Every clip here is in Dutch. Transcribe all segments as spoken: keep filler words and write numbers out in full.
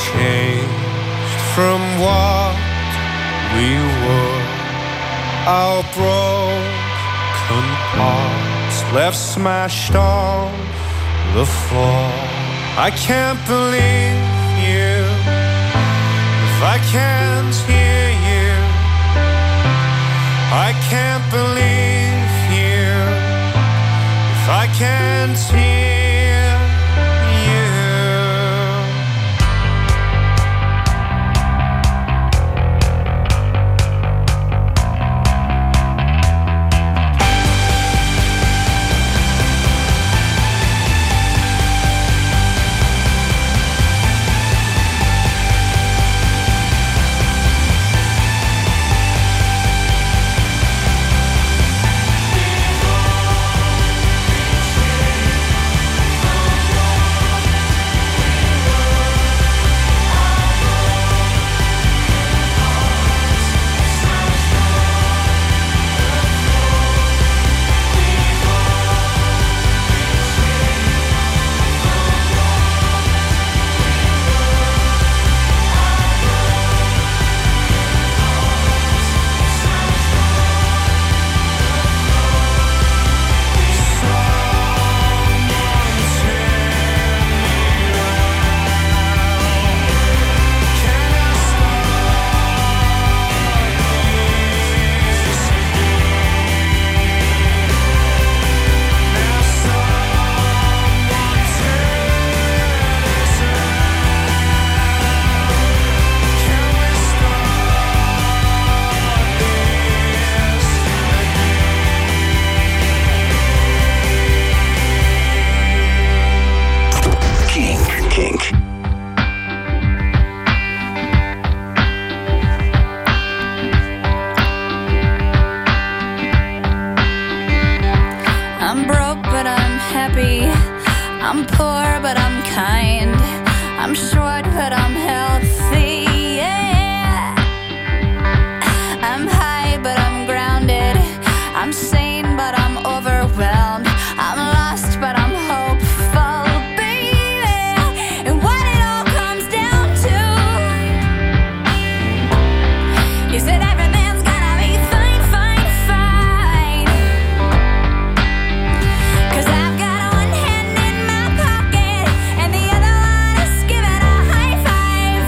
changed from what we were. Our broken parts left smashed on the floor. I can't believe you if I can't hear you. I can't believe you if I can't hear you. Give it a high five.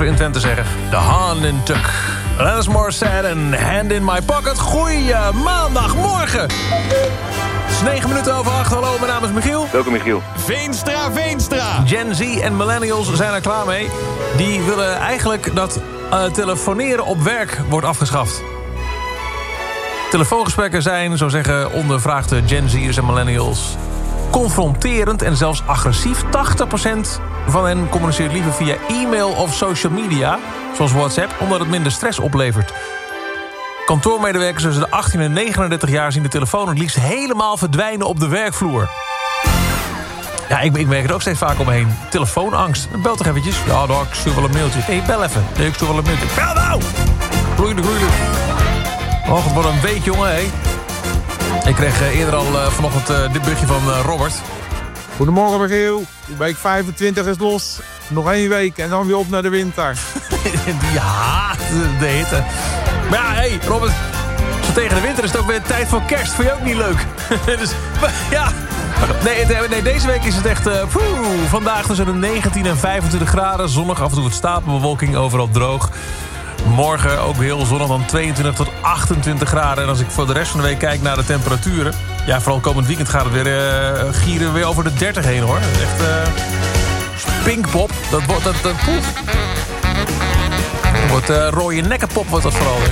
we in Twente zeggen. De hand in tuk. Alanis Morissette en Hand in My Pocket. Goeie maandagmorgen. Het is negen minuten over acht. Hallo, mijn naam is Michiel. Welkom Michiel. Veenstra, Veenstra. Gen Z en millennials zijn er klaar mee. Die willen eigenlijk dat uh, telefoneren op werk wordt afgeschaft. Telefoongesprekken zijn, zo zeggen ondervraagde Gen Z'ers en millennials, confronterend en zelfs agressief. tachtig procent van hen communiceert liever via e-mail of social media, zoals WhatsApp, omdat het minder stress oplevert. Kantoormedewerkers tussen de achttien en negenendertig jaar zien de telefoon het liefst helemaal verdwijnen op de werkvloer. Ja, ik, ik merk het ook steeds vaak om me heen. Telefoonangst. Bel toch eventjes. Ja, nou, ik stuur wel een mailtje. Nee, bel even. Nee, ik stuur wel een mailtje. Bel nou! Groeiende, groeiende. Oh, het wordt een week, jongen, hé. Ik kreeg uh, eerder al uh, vanochtend uh, dit berichtje van uh, Robert. Goedemorgen, Michiel. Week vijfentwintig is los. Nog één week en dan weer op naar de winter. Die haat de hitte. Maar ja, hé, hey, Robert. Zo tegen de winter is het ook weer tijd voor kerst. Vind je ook niet leuk? Dus, ja... Nee, nee, deze week is het echt... Uh, poeh, vandaag tussen de negentien en vijfentwintig graden. Zonnig, af en toe wat stapelbewolking, overal droog. Morgen ook weer heel zonnig, dan tweeëntwintig tot achtentwintig graden. En als ik voor de rest van de week kijk naar de temperaturen... ja, vooral komend weekend gaat het weer uh, gieren weer over de dertig heen, hoor. Echt uh, pinkpop. Dat wordt... Dat, dat, poeh. Dat wordt uh, rode nekkenpop, wordt dat vooral.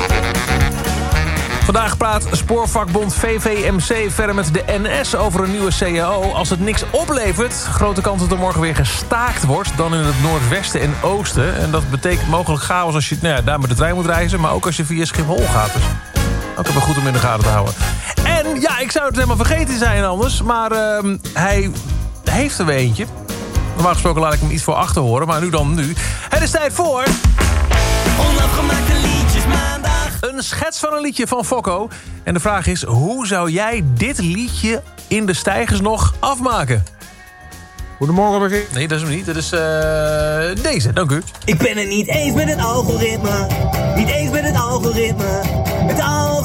Vandaag praat Spoorvakbond V V M C verder met de N S over een nieuwe C A O. Als het niks oplevert, grote kans dat er morgen weer gestaakt wordt... dan in het noordwesten en oosten. En dat betekent mogelijk chaos als je nou ja, daar met de trein moet reizen... maar ook als je via Schiphol gaat. Dus ook even goed om in de gaten te houden. En ja, ik zou het helemaal vergeten zijn anders... maar uh, hij heeft er weer eentje. Normaal gesproken laat ik hem iets voor achter horen, maar nu dan nu. Het is tijd voor... Onafgemaakte liedjes maandag. Een schets van een liedje van Fokko. En de vraag is, hoe zou jij dit liedje in de stijgers nog afmaken? Goedemorgen, Michiel. Nee, dat is hem niet. Dat is uh, deze, dank u. Ik ben het niet eens met het algoritme. Niet eens met het algoritme. Het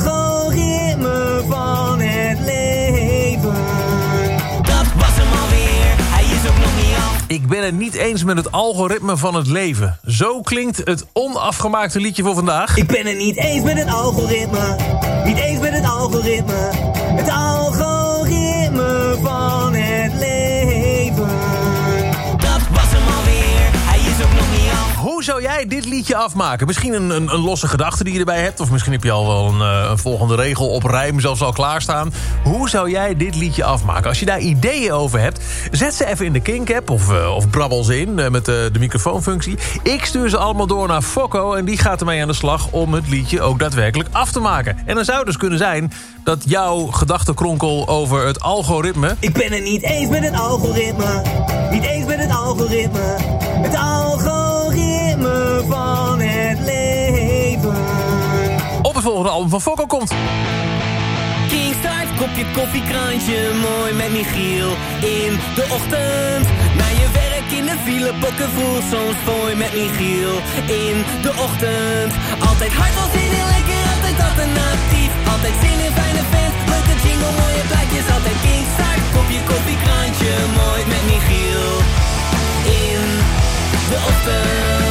algoritme van het leven. Dat was hem alweer. Hij is ook nog niet af. Ik ben het niet eens met het algoritme van het leven. Zo klinkt het onafgemaakte liedje voor vandaag. Ik ben het niet eens met het algoritme. Niet eens met het algoritme. Het algoritme van het leven. Dat was hem alweer. Hij is ook nog niet af. Hoe zou jij dit liedje afmaken? Misschien een, een, een losse gedachte die je erbij hebt. Of misschien heb je al wel een, uh, een volgende regel op rijm zelfs al klaarstaan. Hoe zou jij dit liedje afmaken? Als je daar ideeën over hebt, zet ze even in de Kink-app. Of, uh, of brabbel ze in uh, met uh, de microfoonfunctie. Ik stuur ze allemaal door naar Fokko. En die gaat ermee aan de slag om het liedje ook daadwerkelijk af te maken. En dan zou het dus kunnen zijn dat jouw gedachtenkronkel over het algoritme... Ik ben het niet eens met het algoritme. Niet eens met het algoritme. Het algoritme van het leven. op het volgende album van Fokko komt. Kingstart, kopje koffie, krantje, mooi met Michiel. In de ochtend, naar je werk in de file, bokken voel soms mooi met Michiel. In de ochtend, altijd hard wel zin in, lekker, altijd alternatief. Altijd zin in fijne fans, leuke jingle, mooie plaatjes. Altijd Kingstart, kopje koffie, krantje, mooi met Michiel. In de ochtend.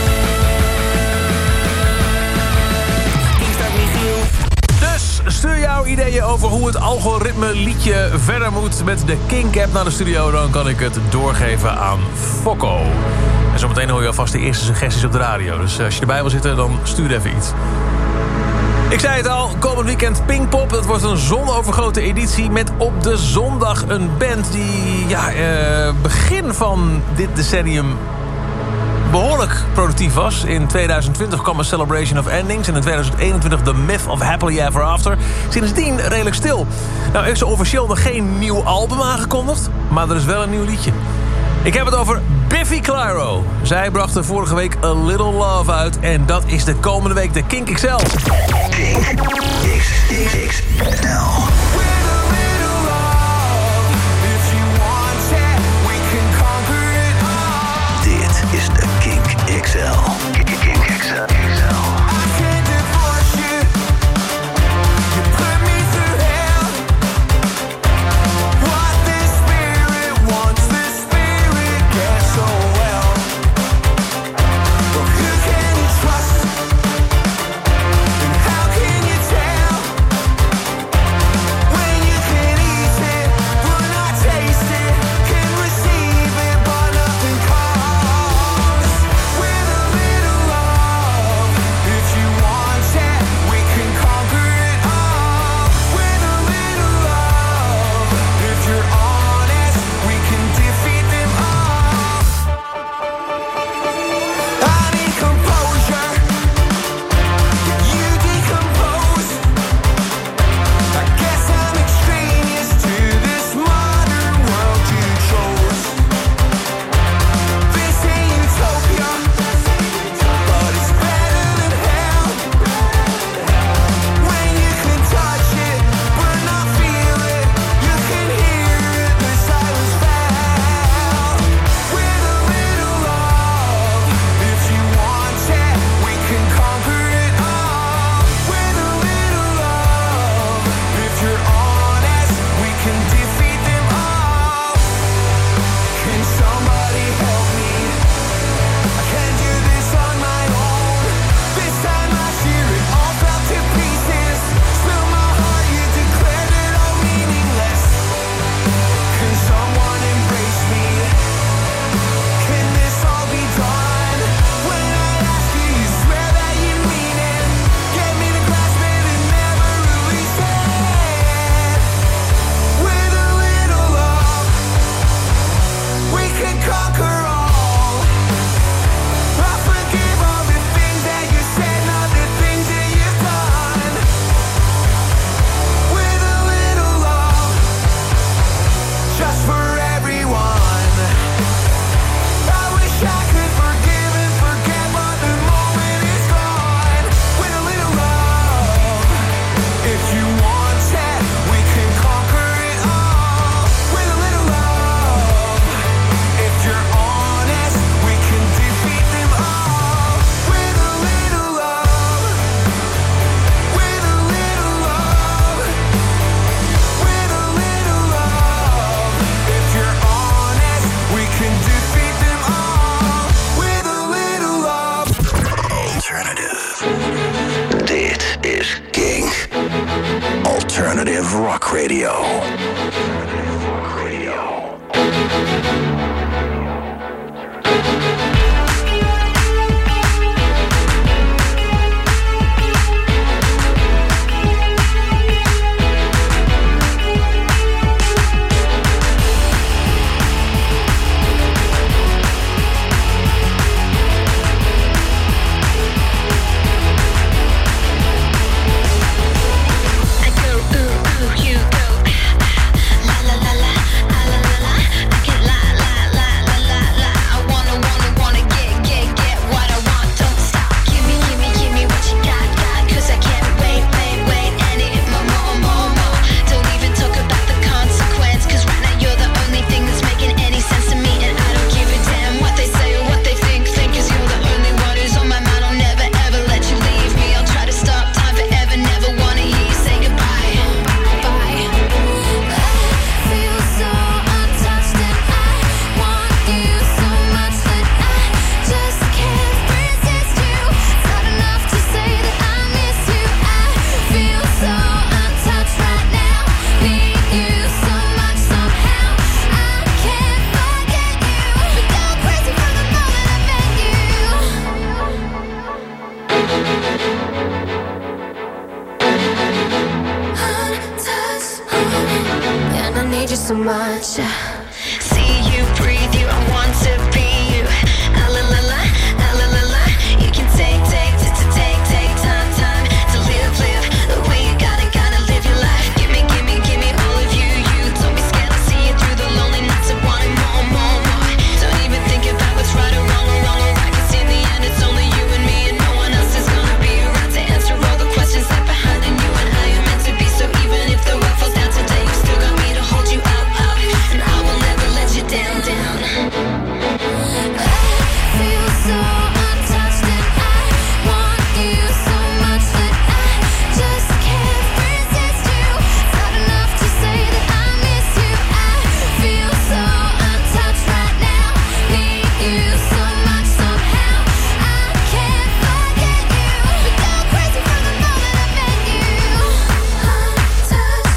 Stuur jouw ideeën over hoe het algoritme liedje verder moet met de Kink-app naar de studio. Dan kan ik het doorgeven aan Fokko. En zometeen hoor je alvast de eerste suggesties op de radio. Dus als je erbij wil zitten, dan stuur even iets. Ik zei het al, komend weekend Pinkpop. Dat wordt een zonovergoten editie met op de zondag een band die ja, eh, begin van dit decennium behoorlijk productief was. In tweeduizend twintig kwam een Celebration of Endings. En in tweeduizend eenentwintig The Myth of Happily Ever After. Sindsdien redelijk stil. Nou, er is officieel nog geen nieuw album aangekondigd. Maar er is wel een nieuw liedje. Ik heb het over Biffy Clyro. Zij brachten vorige week A Little Love uit. En dat is de komende week de Kink X L. Kink X L. Is de Kink X L. Kink X L. Well, Alternative Rock Radio. So much. See you, breathe you, I want to be you. Ah la la la, ah la la la. You can take, take, to take, take time, time to live, live the way you gotta, gotta live your life. Give me, give me, give me all of you. You don't be scared to see it through the lonely nights of wanting more, more, more. Don't even think about what's right or wrong or wrong or right. 'Cause in the end, it's only you and me, and no one else is gonna be around to answer all the questions that behind. And you and I are meant to be. So even if the world falls down today, you still got me to hold you up. And I will never let you down, down. I feel so untouched and I want you so much that I just can't resist you. It's not enough to say that I miss you. I feel so untouched right now. Need you so much somehow. I can't forget you. Go crazy from the moment I met you. Untouched,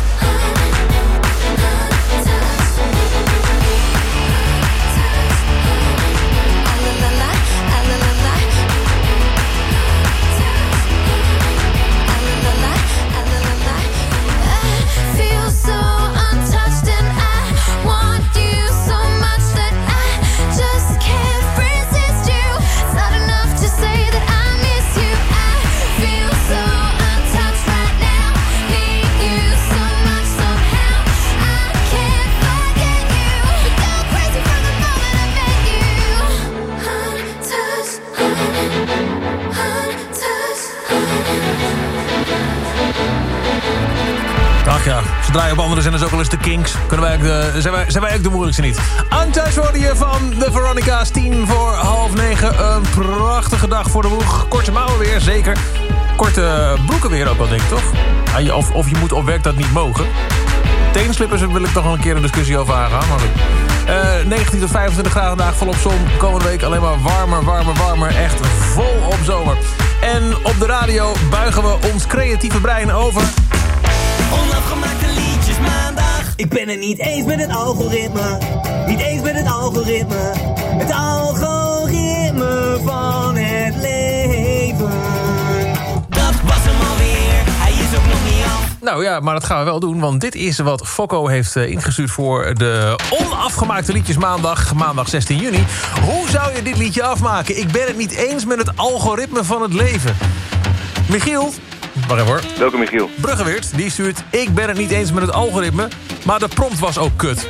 Ach ja, ze draaien op andere zenders ook wel eens de Kinks. Kunnen wij ook de, zijn, wij, zijn wij ook de moeilijkste niet. Untouched hoorde je van de Veronica's, tien voor half negen. Een prachtige dag voor de boeg. Korte mouwen weer, zeker. Korte broeken weer ook wel, denk ik, toch? Ja, of, of je moet op werk dat niet mogen. Teenslippers wil ik toch nog een keer een discussie over aangaan. Maar uh, negentien tot vijfentwintig graden vandaag, volop zon. Komende week alleen maar warmer, warmer, warmer. Echt vol op zomer. En op de radio buigen we ons creatieve brein over... Onafgemaakte liedjes maandag. Ik ben het niet eens met het algoritme. Niet eens met het algoritme. Het algoritme van het leven. Dat was hem alweer. Hij is ook nog niet af. Nou ja, maar dat gaan we wel doen, want dit is wat Fokko heeft uh, ingestuurd voor de onafgemaakte liedjes maandag, maandag zestien juni. Hoe zou je dit liedje afmaken? Ik ben het niet eens met het algoritme van het leven. Michiel, wacht even hoor. Welke Michiel? Bruggeweert, die stuurt, ik ben het niet eens met het algoritme, maar de prompt was ook kut.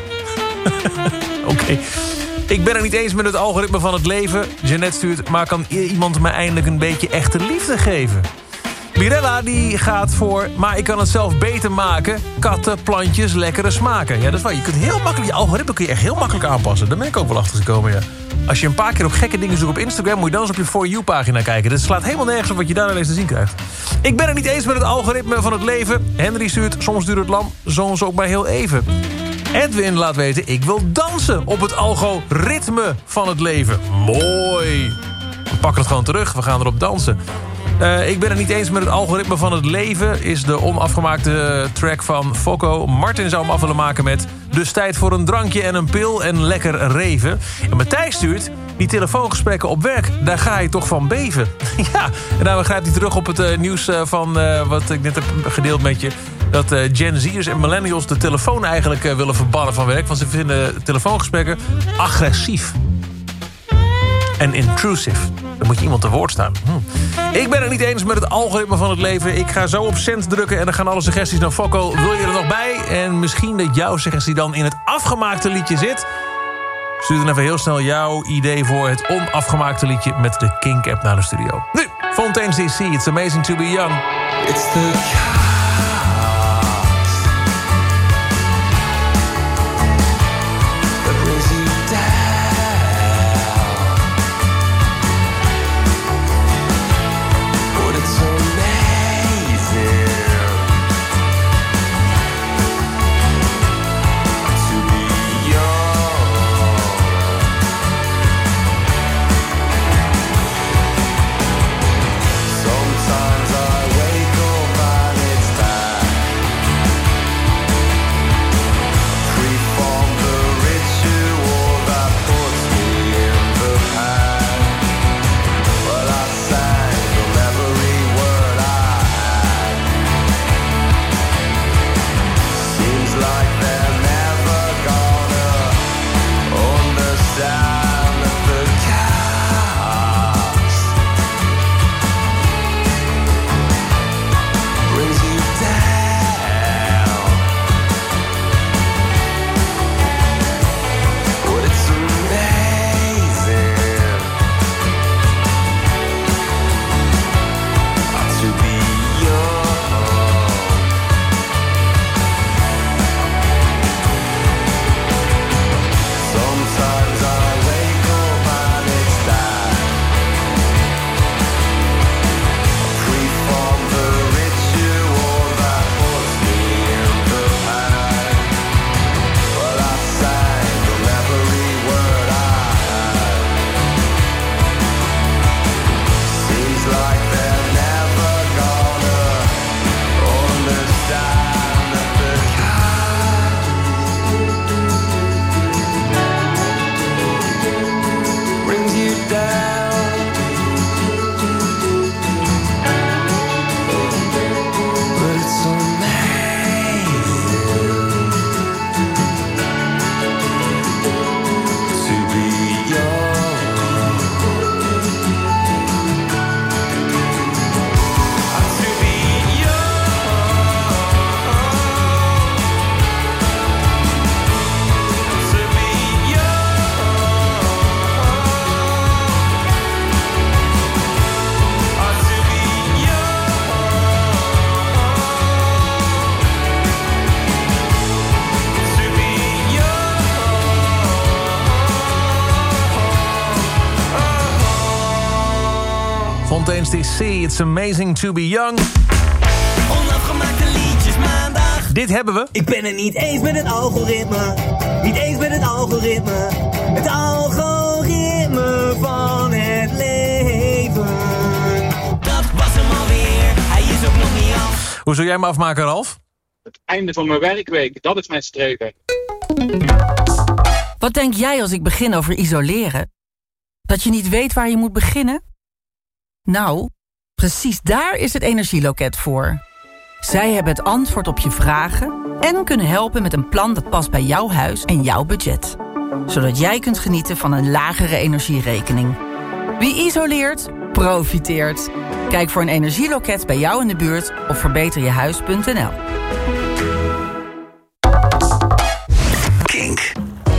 Oké. Okay. Ik ben het niet eens met het algoritme van het leven. Jeannette stuurt, maar kan iemand me eindelijk een beetje echte liefde geven? Mirella die gaat voor, maar ik kan het zelf beter maken. Katten, plantjes, lekkere smaken. Ja, dat is waar. Je kunt heel makkelijk, je algoritme kun je echt heel makkelijk aanpassen. Daar ben ik ook wel achter gekomen, ja. Als je een paar keer op gekke dingen zoekt op Instagram, moet je dan eens op je For You-pagina kijken. Dat slaat helemaal nergens op wat je daar ineens te zien krijgt. Ik ben het niet eens met het algoritme van het leven. Henry stuurt, soms duurt het lang, soms ook maar heel even. Edwin laat weten, ik wil dansen op het algoritme van het leven. Mooi. We pakken het gewoon terug, we gaan erop dansen. Uh, ik ben het niet eens met het algoritme van het leven... is de onafgemaakte track van Fokko. Martin zou hem af willen maken met... dus tijd voor een drankje en een pil en lekker reven. En Matthijs stuurt... die telefoongesprekken op werk, daar ga je toch van beven. Ja, en daarom grijpt hij terug op het uh, nieuws uh, van... Uh, wat ik net heb gedeeld met je... dat uh, Gen Z'ers en millennials de telefoon eigenlijk uh, willen verbannen van werk... want ze vinden telefoongesprekken agressief. En intrusive. Dan moet je iemand te woord staan. Hm. Ik ben het niet eens met het algoritme van het leven. Ik ga zo op cent drukken en dan gaan alle suggesties naar Fokko. Wil je er nog bij? En misschien dat jouw suggestie dan in het afgemaakte liedje zit. Stuur dan even heel snel jouw idee voor het onafgemaakte liedje... met de Kink-app naar de studio. Nu, Fontaine's D C, It's Amazing to Be Young. It's the Fontaine's D C, It's Amazing to Be Young. Onafgemaakte liedjes maandag. Dit hebben we. Ik ben het niet eens met het algoritme. Niet eens met het algoritme. Het algoritme van het leven. Dat was hem alweer. Hij is ook nog niet af. Hoe zou jij me afmaken, Ralf? Het einde van mijn werkweek, dat is mijn streven. Wat denk jij als ik begin over isoleren? Dat je niet weet waar je moet beginnen? Nou, precies daar is het Energieloket voor. Zij hebben het antwoord op je vragen en kunnen helpen met een plan dat past bij jouw huis en jouw budget. Zodat jij kunt genieten van een lagere energierekening. Wie isoleert, profiteert. Kijk voor een energieloket bij jou in de buurt op verbeter je huis punt n l. Kink.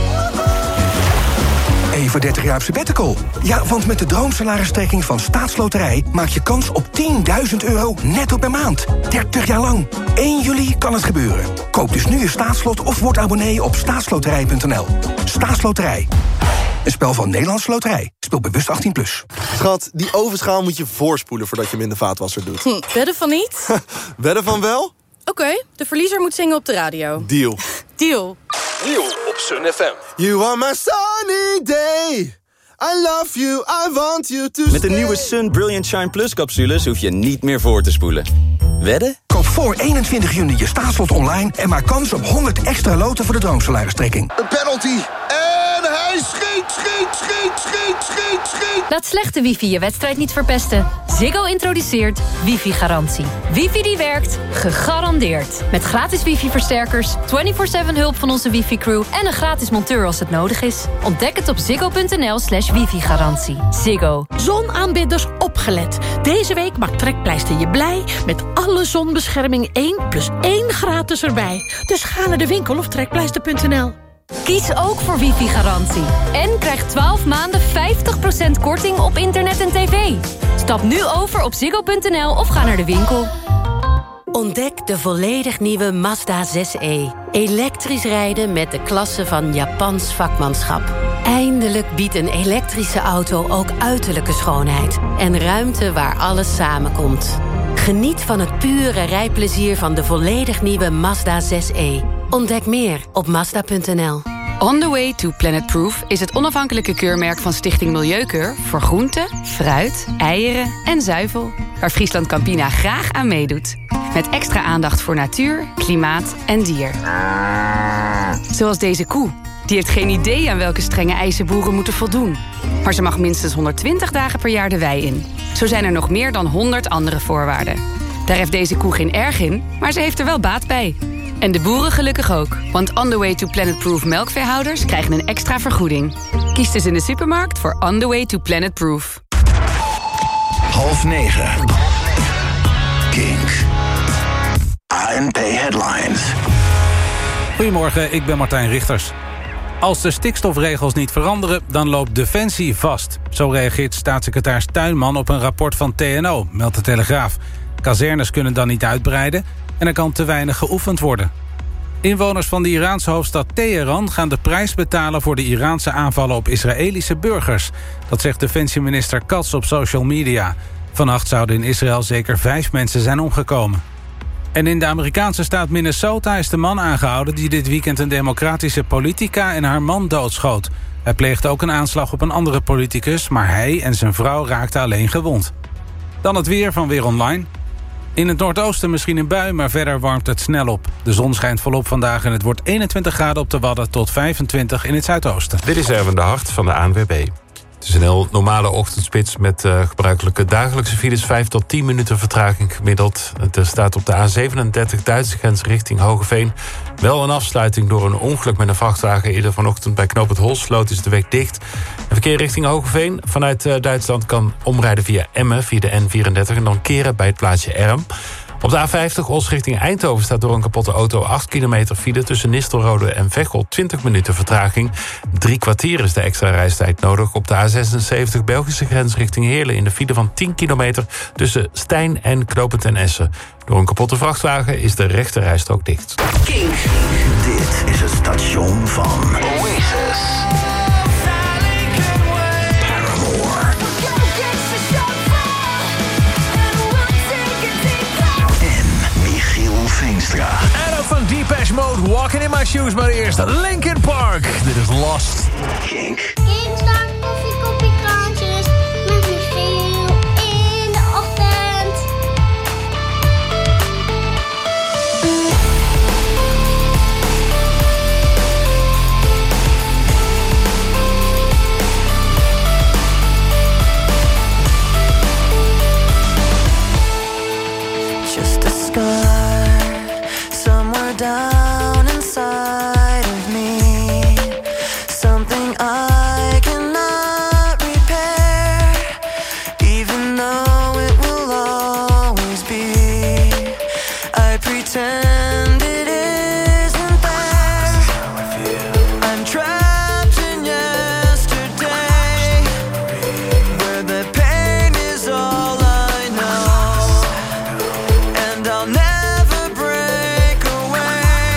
Even dertig jaar op sabbatical. Ja, want met de droomsalaristrekking van Staatsloterij maak je kans op tienduizend euro netto per maand. dertig jaar lang. één juli kan het gebeuren. Koop dus nu je staatslot of word abonnee op staatsloterij punt n l. Staatsloterij. Een spel van Nederlandse Loterij. Speel bewust achttien plus. Schat, die ovenschaal moet je voorspoelen voordat je hem in de vaatwasser doet. Hm, wedden van niet? Wedden van wel? Oké, okay, de verliezer moet zingen op de radio. Deal. Deal. Deal op Sun F M. You are my sunny day. I love you, I want you to Met de nieuwe Sun Brilliant Shine Plus capsules hoef je niet meer voor te spoelen. Wedden? Koop voor eenentwintig juni je staatslot online en maak kans op honderd extra loten voor de droomsalaristrekking. Een penalty. En hij schiet, schiet, schiet, schiet, schiet, schiet. Laat slechte wifi je wedstrijd niet verpesten. Ziggo introduceert wifi-garantie. Wifi die werkt, gegarandeerd. Met gratis wifi-versterkers, vierentwintig zeven hulp van onze wifi-crew... en een gratis monteur als het nodig is. Ontdek het op ziggo.nl slash wifi-garantie. Ziggo. Zonaanbidders opgelet. Deze week maakt Trekpleister je blij... met alle zonbescherming één plus één gratis erbij. Dus ga naar de winkel of trekpleister punt n l. Kies ook voor wifi-garantie. En krijg twaalf maanden vijftig procent korting op internet en tv. Stap nu over op ziggo punt n l of ga naar de winkel. Ontdek de volledig nieuwe Mazda zes e. Elektrisch rijden met de klasse van Japans vakmanschap. Eindelijk biedt een elektrische auto ook uiterlijke schoonheid. En ruimte waar alles samenkomt. Geniet van het pure rijplezier van de volledig nieuwe Mazda zes e. Ontdek meer op mazda punt n l. On the Way to Planet Proof is het onafhankelijke keurmerk van Stichting Milieukeur... voor groenten, fruit, eieren en zuivel... waar Friesland Campina graag aan meedoet. Met extra aandacht voor natuur, klimaat en dier. Zoals deze koe. Die heeft geen idee aan welke strenge eisen boeren moeten voldoen. Maar ze mag minstens honderdtwintig dagen per jaar de wei in. Zo zijn er nog meer dan honderd andere voorwaarden. Daar heeft deze koe geen erg in, maar ze heeft er wel baat bij... En de boeren gelukkig ook. Want On The Way to Planet Proof melkveehouders krijgen een extra vergoeding. Kies dus in de supermarkt voor On The Way to Planet Proof. Half negen. Kink. A N P Headlines. Goedemorgen, ik ben Martijn Richters. Als de stikstofregels niet veranderen, dan loopt Defensie vast. Zo reageert staatssecretaris Tuinman op een rapport van T N O, meldt de Telegraaf. Kazernes kunnen dan niet uitbreiden en er kan te weinig geoefend worden. Inwoners van de Iraanse hoofdstad Teheran gaan de prijs betalen voor de Iraanse aanvallen op Israëlische burgers. Dat zegt defensieminister Katz op social media. Vannacht zouden in Israël zeker vijf mensen zijn omgekomen. En in de Amerikaanse staat Minnesota is de man aangehouden die dit weekend een democratische politica en haar man doodschoot. Hij pleegde ook een aanslag op een andere politicus, maar hij en zijn vrouw raakten alleen gewond. Dan het weer van Weer Online. In het noordoosten misschien een bui, maar verder warmt het snel op. De zon schijnt volop vandaag en het wordt eenentwintig graden op de Wadden tot vijfentwintig in het zuidoosten. Dit is Erwin de Hart van de A N W B. Het is een heel normale ochtendspits met uh, gebruikelijke dagelijkse files. vijf tot tien minuten vertraging gemiddeld. Er staat op de A zevenendertig Duitse grens richting Hogeveen wel een afsluiting door een ongeluk met een vrachtwagen. Eerder vanochtend bij knooppunt Holsloot is de weg dicht. En verkeer richting Hogeveen vanuit uh, Duitsland kan omrijden via Emmen, via de N vierendertig... en dan keren bij het plaatsje Erm. Op de A vijftig Os richting Eindhoven staat door een kapotte auto acht kilometer file tussen Nistelrode en Veghel. twintig minuten vertraging. Drie kwartier is de extra reistijd nodig. Op de A zesenzeventig Belgische grens richting Heerlen in de file van tien kilometer tussen Stijn en Knoopend ten Essen. Door een kapotte vrachtwagen is de rechte rijstrook dicht. Kink. Dit is het station van Oasis. Veenstra. En ook van Depeche Mode, Walking in My Shoes. Maar eerst Linkin Park. Dit is Lost. Kink. Kink start koffie, koffie, krantjes. Met Michiel in de ochtend. Just a scar somewhere down inside of me, something I cannot repair, even though it will always be. I pretend it isn't there. I'm trapped in yesterday, where the pain is all I know, and I'll never break away.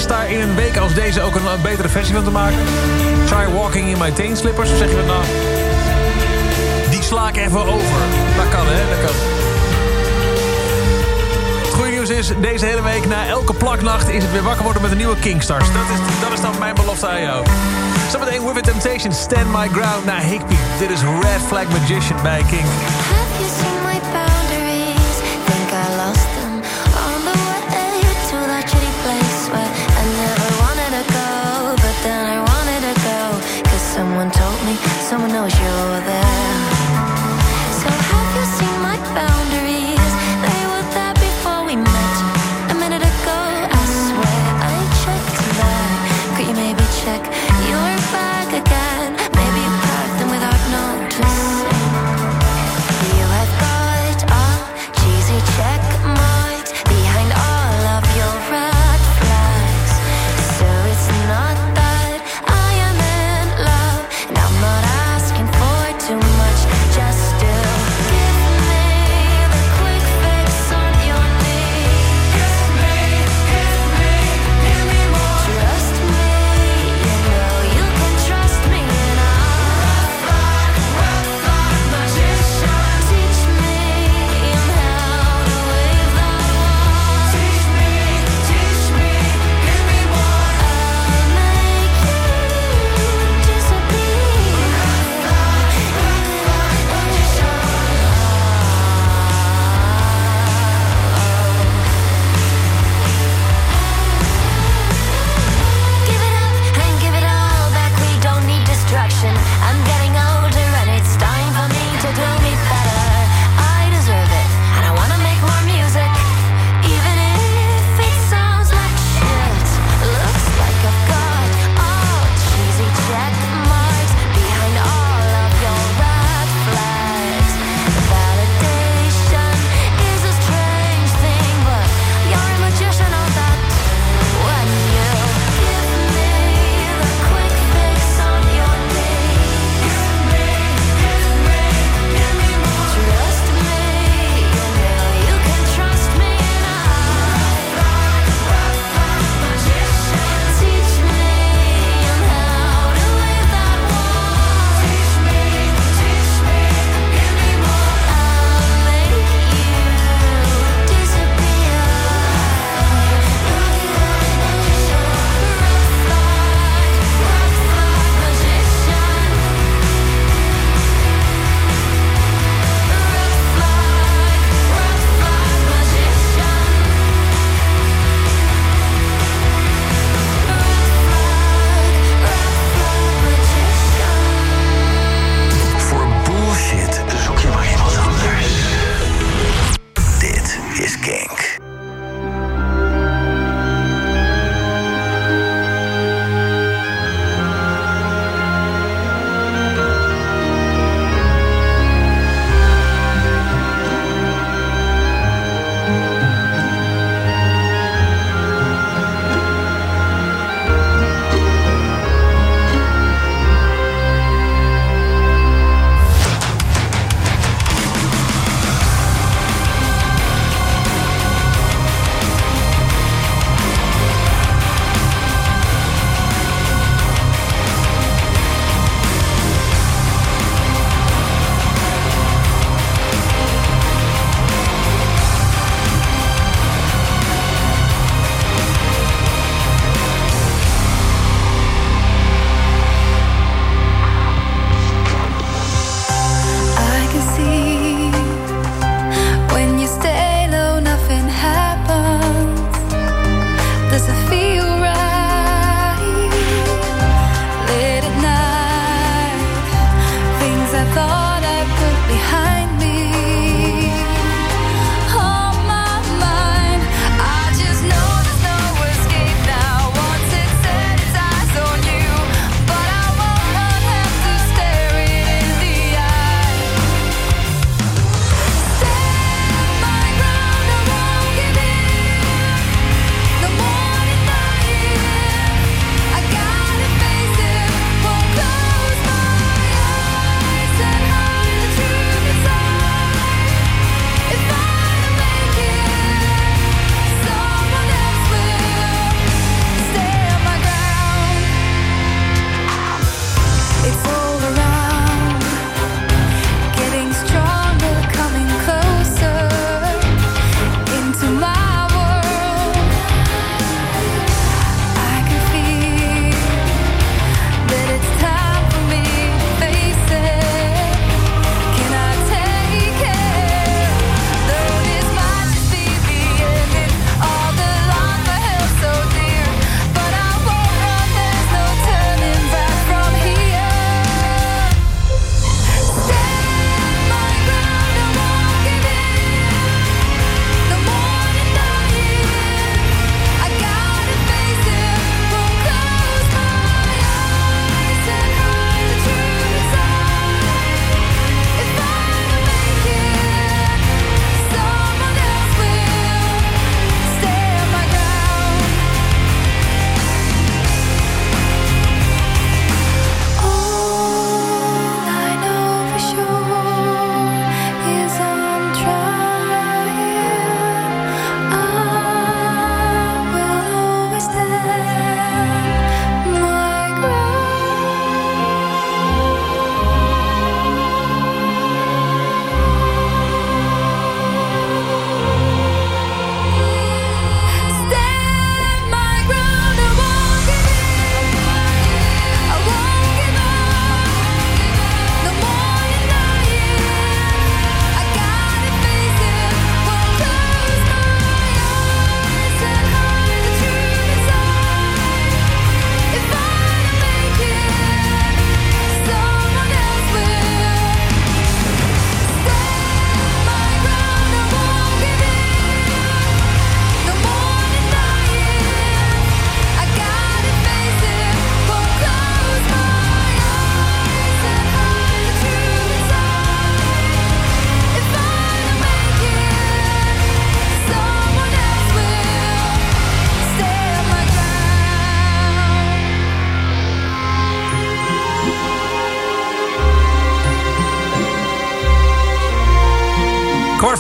Is daar in een week als deze ook een uh, betere versie van te maken? Try walking in my teen slippers, of zeg je dat nou? Die sla ik even over. Dat kan, hè? Dat kan. Het goede nieuws is, deze hele week na elke plaknacht is het weer wakker worden met een nieuwe Kingstars. Dat is, dat is dan mijn belofte aan jou. Zometeen With The Temptation, Stand My Ground naar Higby. Dit is Red Flag Magician bij King. Have you seen my boundaries? Think I lost them on the way to that shitty place where I never wanted to go, but then I wanted to go, cause someone told me, someone knows you're there. So have you seen my boundaries? They were there before we met a minute ago. I swear I checked that. Could you maybe check you're back again? Maybe you packed them without noticing. You have got all cheesy check marks behind all of your red flags. So it's not that I am in love, and I'm not asking for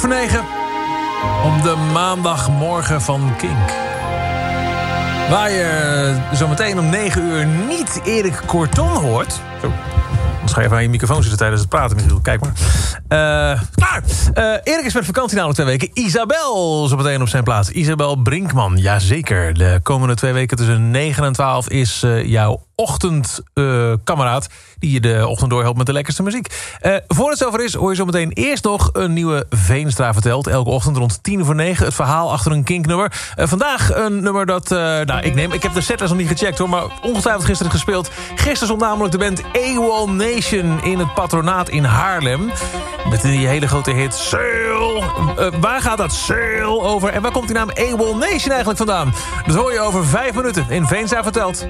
voor negen. Op de maandagmorgen van Kink. Waar je zometeen om negen uur niet Erik Corton hoort. Zo. Anders ga je even aan je microfoon zitten tijdens het praten, Michiel. Kijk maar. Uh, klaar! Uh, Erik is met vakantie namelijk twee weken. Isabel zo meteen op zijn plaats. Isabel Brinkman, jazeker. De komende twee weken tussen negen en twaalf is uh, jouw ochtendkameraad... Uh, die je de ochtend doorhelpt met de lekkerste muziek. Uh, voor het zover is, hoor je zo meteen eerst nog een nieuwe Veenstra verteld. Elke ochtend rond tien voor negen. Het verhaal achter een kinknummer. Uh, vandaag een nummer dat... Uh, nou, ik neem... Ik heb de setlist nog niet gecheckt, hoor. Maar ongetwijfeld gisteren gespeeld. Gisteren stond namelijk de band A W O L Nation in het patronaat in Haarlem. Met die hele grote hit Sail. Uh, waar gaat dat Sail over? En waar komt die naam A W O L Nation eigenlijk vandaan? Dat hoor je over vijf minuten in Veenstra verteld.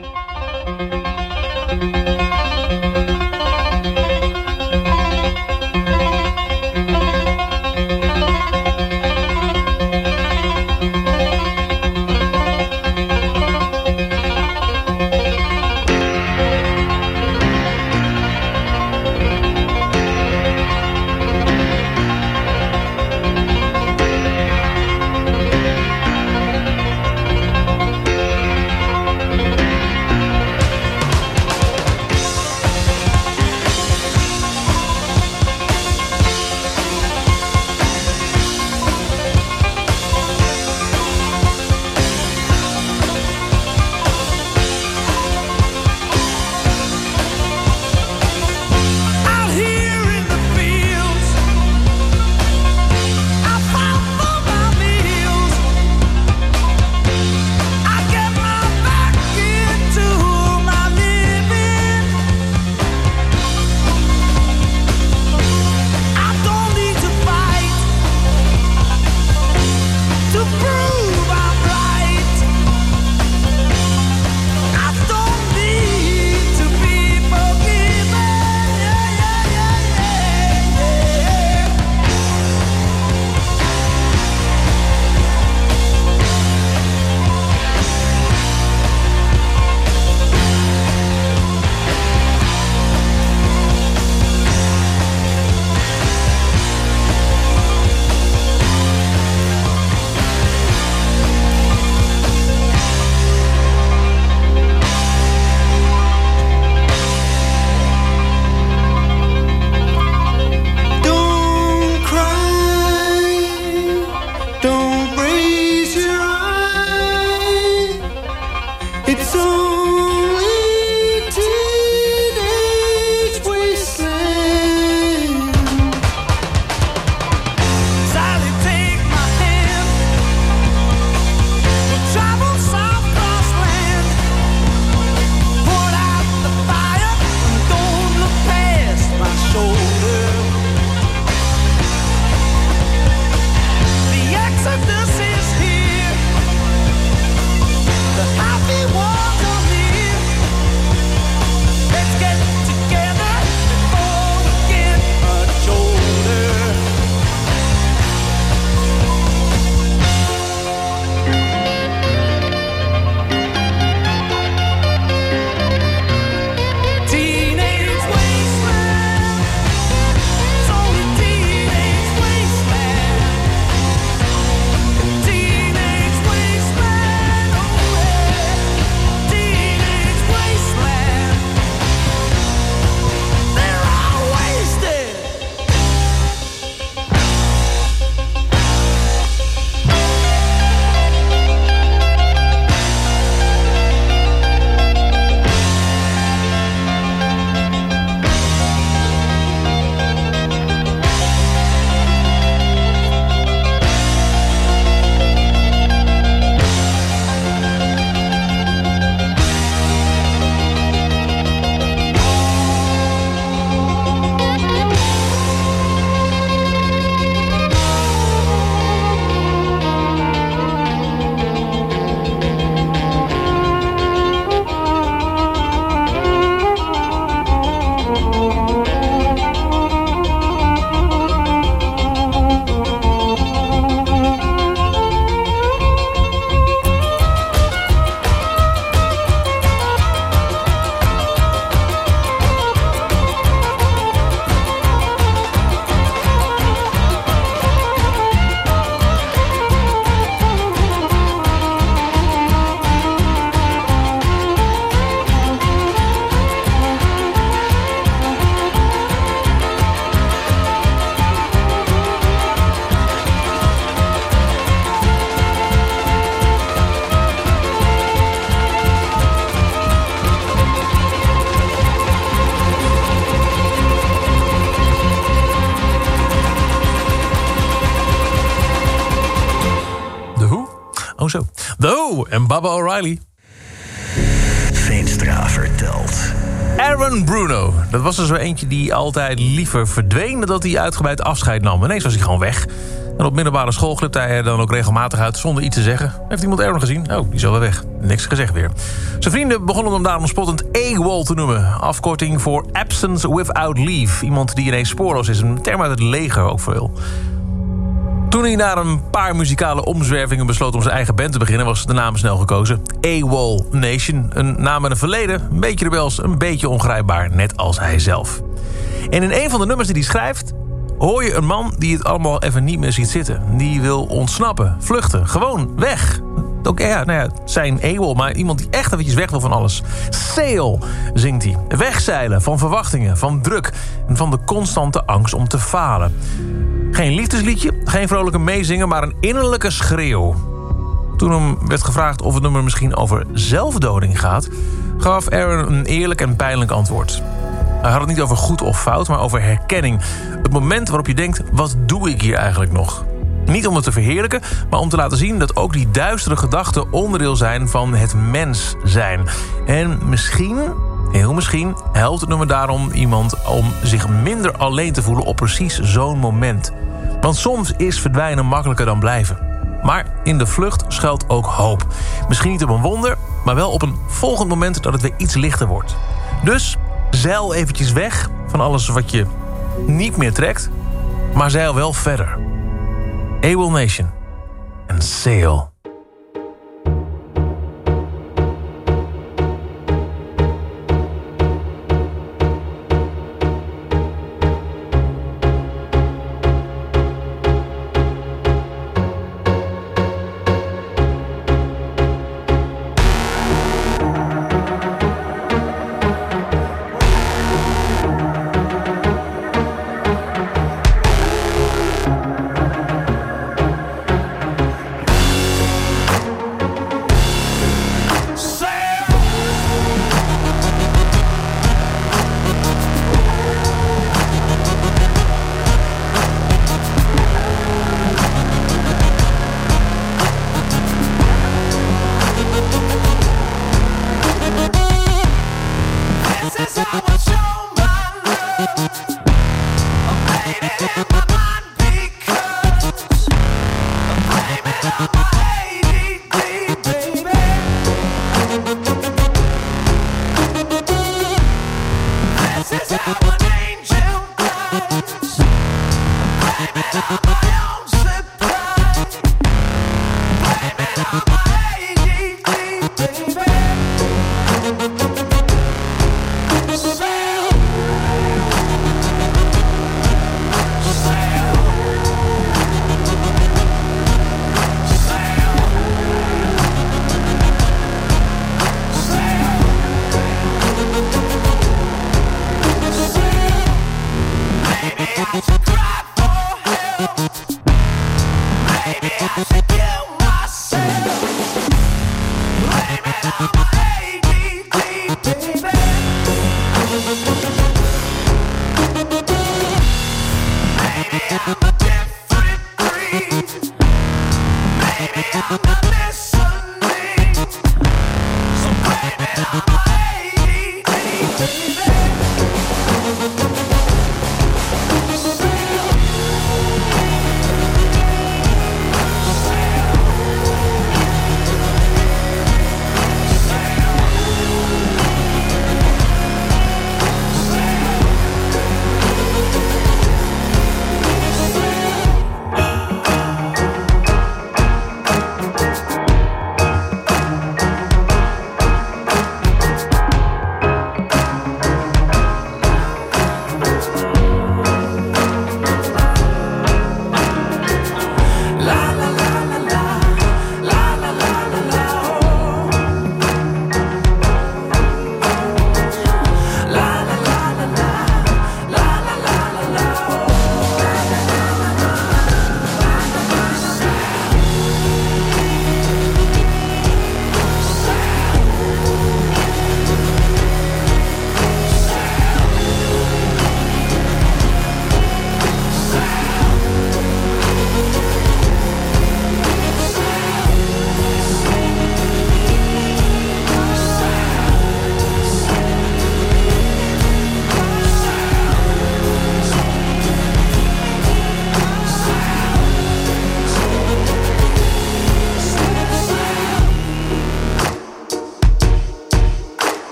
The Who en Baba O'Reilly. Veenstra vertelt. Aaron Bruno, dat was er zo eentje die altijd liever verdween... dan dat hij uitgebreid afscheid nam. Ineens was hij gewoon weg. En op middelbare school glipte hij er dan ook regelmatig uit zonder iets te zeggen. Heeft iemand Aaron gezien? Oh, die is alweer weg. Niks gezegd weer. Zijn vrienden begonnen hem daarom spottend AWOL te noemen. Afkorting voor Absence Without Leave. Iemand die ineens spoorloos is. Een term uit het leger ook veel. Toen hij na een paar muzikale omzwervingen besloot om zijn eigen band te beginnen... was de naam snel gekozen. AWOL Nation. Een naam met een verleden. Een beetje rebels, een beetje ongrijpbaar. Net als hij zelf. En in een van de nummers die hij schrijft... hoor je een man die het allemaal even niet meer ziet zitten. Die wil ontsnappen, vluchten, gewoon weg. Ook ja, nou ja, zijn AWOL, maar iemand die echt eventjes weg wil van alles. Sail, zingt hij. Wegzeilen van verwachtingen, van druk... en van de constante angst om te falen. Geen liefdesliedje, geen vrolijke meezingen... maar een innerlijke schreeuw. Toen hem werd gevraagd of het nummer misschien over zelfdoding gaat... gaf Aaron een eerlijk en pijnlijk antwoord. Hij had het niet over goed of fout, maar over herkenning. Het moment waarop je denkt, wat doe ik hier eigenlijk nog? Niet om het te verheerlijken, maar om te laten zien... dat ook die duistere gedachten onderdeel zijn van het mens zijn. En misschien, heel misschien, helpt het nummer daarom iemand... om zich minder alleen te voelen op precies zo'n moment. Want soms is verdwijnen makkelijker dan blijven. Maar in de vlucht schuilt ook hoop. Misschien niet op een wonder, maar wel op een volgend moment... dat het weer iets lichter wordt. Dus... zeil eventjes weg van alles wat je niet meer trekt... maar zeil wel verder. AWOL Nation en Sail.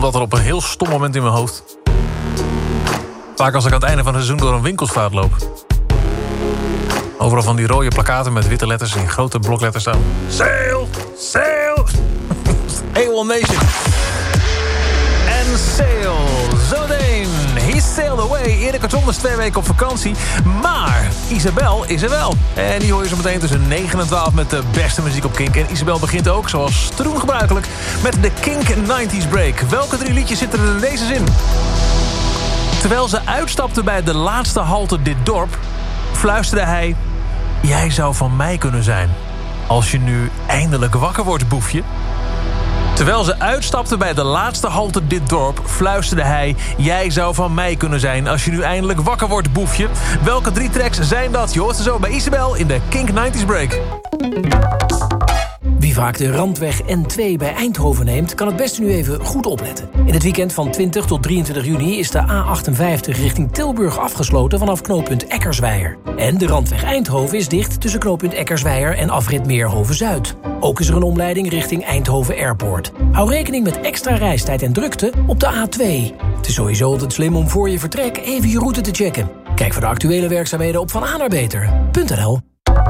komt altijd op een heel stom moment in mijn hoofd. Vaak als ik aan het einde van het seizoen door een winkelstraat loop. Overal van die rode plakaten met witte letters in grote blokletters staan. Sail! Sail! A one Nation. En Sail. Zometeen. He sailed away. Erik Karton is twee weken op vakantie. Maar Isabel is er wel. En die hoor je zo meteen tussen negen en twaalf met de beste muziek op Kink. En Isabel begint ook, zoals toen gebruikelijk, met de Kink nineties Break. Welke drie liedjes zitten er in deze zin? Terwijl ze uitstapte bij de laatste halte Dit Dorp, fluisterde hij: jij zou van mij kunnen zijn als je nu eindelijk wakker wordt, boefje. Terwijl ze uitstapte bij de laatste halte Dit Dorp, fluisterde hij: jij zou van mij kunnen zijn als je nu eindelijk wakker wordt, boefje. Welke drie tracks zijn dat? Je hoort ze zo bij Isabel in de Kink nineties Break. Wie vaak de Randweg N twee bij Eindhoven neemt, kan het beste nu even goed opletten. In het weekend van twintig tot drieëntwintig juni is de A achtenvijftig richting Tilburg afgesloten vanaf knooppunt Eckersweijer. En de Randweg Eindhoven is dicht tussen knooppunt Eckersweijer en afrit Meerhoven-Zuid. Ook is er een omleiding richting Eindhoven Airport. Hou rekening met extra reistijd en drukte op de A twee. Het is sowieso altijd slim om voor je vertrek even je route te checken. Kijk voor de actuele werkzaamheden op van Aanarbeter punt n l.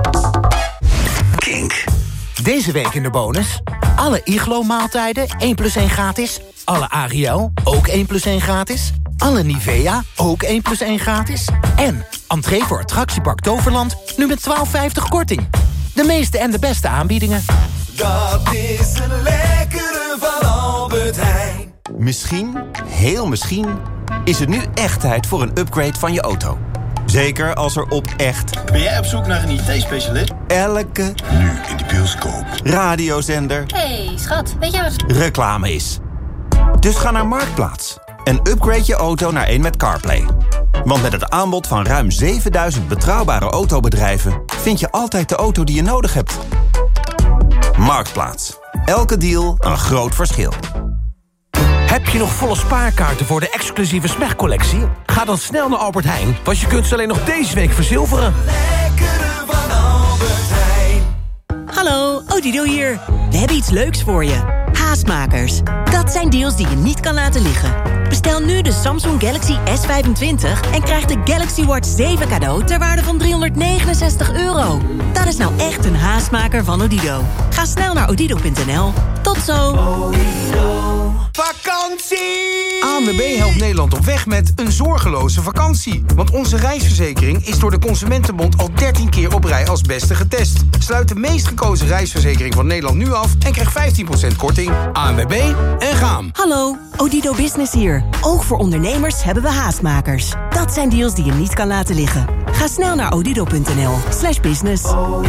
Kink. Deze week in de bonus: alle Iglo-maaltijden één plus één gratis. Alle Ariel, ook één plus één gratis. Alle Nivea, ook één plus één gratis. En entree voor attractiepark Toverland, nu met twaalf vijftig korting. De meeste en de beste aanbiedingen. Dat is een lekkere van Albert Heijn. Misschien, heel misschien, is het nu echt tijd voor een upgrade van je auto. Zeker als er op echt... Ben jij op zoek naar een I T-specialist? Elke... Nu in de bioscoop. Radiozender... Hey, schat, weet jij wat... reclame is. Dus ga naar Marktplaats en upgrade je auto naar een met CarPlay. Want met het aanbod van ruim zevenduizend betrouwbare autobedrijven vind je altijd de auto die je nodig hebt. Marktplaats. Elke deal een groot verschil. Heb je nog volle spaarkaarten voor de exclusieve Smeg-collectie? Ga dan snel naar Albert Heijn, want je kunt ze alleen nog deze week verzilveren. Lekkere van Albert Heijn. Hallo, Odido hier. We hebben iets leuks voor je. Haastmakers. Dat zijn deals die je niet kan laten liggen. Bestel nu de Samsung Galaxy S vijfentwintig en krijg de Galaxy Watch zeven cadeau ter waarde van driehonderdnegenenzestig euro. Dat is nou echt een haastmaker van Odido. Ga snel naar odido punt n l. Tot zo! Odido. Vakantie! A N W B helpt Nederland op weg met een zorgeloze vakantie. Want onze reisverzekering is door de Consumentenbond al dertien keer op rij als beste getest. Sluit de meest gekozen reisverzekering van Nederland nu af en krijg vijftien procent korting. A N W B en gaan. Hallo, Odido Business hier. Ook voor ondernemers hebben we haastmakers. Dat zijn deals die je niet kan laten liggen. Ga snel naar odido punt n l slash business.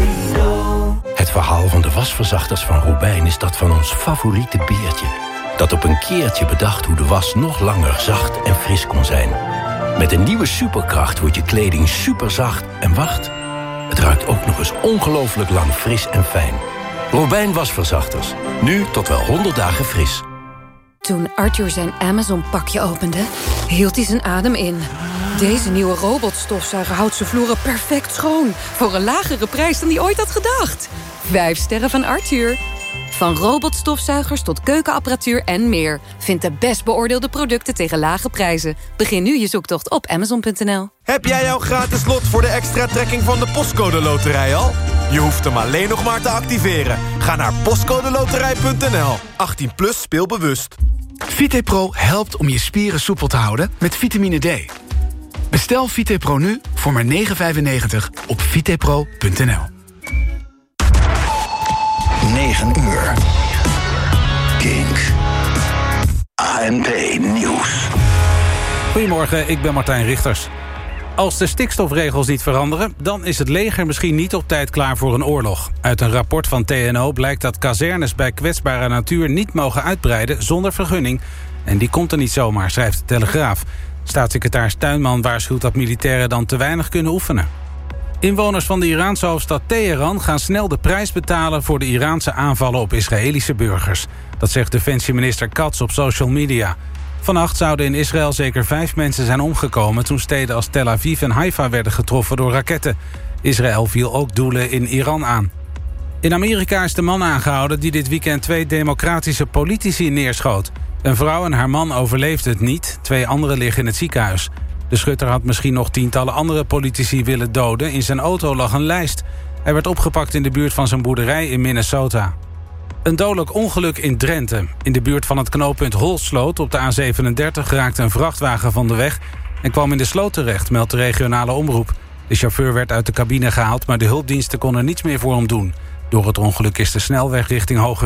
Het verhaal van de wasverzachters van Robijn is dat van ons favoriete beertje. Dat op een keertje bedacht hoe de was nog langer zacht en fris kon zijn. Met een nieuwe superkracht wordt je kleding superzacht en wacht. Het ruikt ook nog eens ongelooflijk lang fris en fijn. Robijn wasverzachters. Nu tot wel honderd dagen fris. Toen Arthur zijn Amazon-pakje opende, hield hij zijn adem in. Deze nieuwe robotstofzuiger houdt zijn vloeren perfect schoon. Voor een lagere prijs dan hij ooit had gedacht. Vijf sterren van Arthur. Van robotstofzuigers tot keukenapparatuur en meer. Vind de best beoordeelde producten tegen lage prijzen. Begin nu je zoektocht op amazon punt n l. Heb jij jouw gratis lot voor de extra trekking van de Postcode Loterij al? Je hoeft hem alleen nog maar te activeren. Ga naar postcode loterij punt n l. achttien plus, speel bewust. VitePro helpt om je spieren soepel te houden met vitamine D. Bestel VitePro nu voor maar negen vijfennegentig op vitepro punt n l. negen uur. Kink. A N P Nieuws. Goedemorgen, ik ben Martijn Richters. Als de stikstofregels niet veranderen, dan is het leger misschien niet op tijd klaar voor een oorlog. Uit een rapport van T N O blijkt dat kazernes bij kwetsbare natuur niet mogen uitbreiden zonder vergunning. En die komt er niet zomaar, schrijft de Telegraaf. Staatssecretaris Tuinman waarschuwt dat militairen dan te weinig kunnen oefenen. Inwoners van de Iraanse hoofdstad Teheran gaan snel de prijs betalen voor de Iraanse aanvallen op Israëlische burgers. Dat zegt defensieminister Katz op social media. Vannacht zouden in Israël zeker vijf mensen zijn omgekomen toen steden als Tel Aviv en Haifa werden getroffen door raketten. Israël viel ook doelen in Iran aan. In Amerika is de man aangehouden die dit weekend twee democratische politici neerschoot. Een vrouw en haar man overleefden het niet. Twee anderen liggen in het ziekenhuis. De schutter had misschien nog tientallen andere politici willen doden. In zijn auto lag een lijst. Hij werd opgepakt in de buurt van zijn boerderij in Minnesota. Een dodelijk ongeluk in Drenthe. In de buurt van het knooppunt Holsloot op de A zevenendertig... raakte een vrachtwagen van de weg en kwam in de sloot terecht, meldt de regionale omroep. De chauffeur werd uit de cabine gehaald, maar de hulpdiensten konden niets meer voor hem doen. Door het ongeluk is de snelweg richting Hoge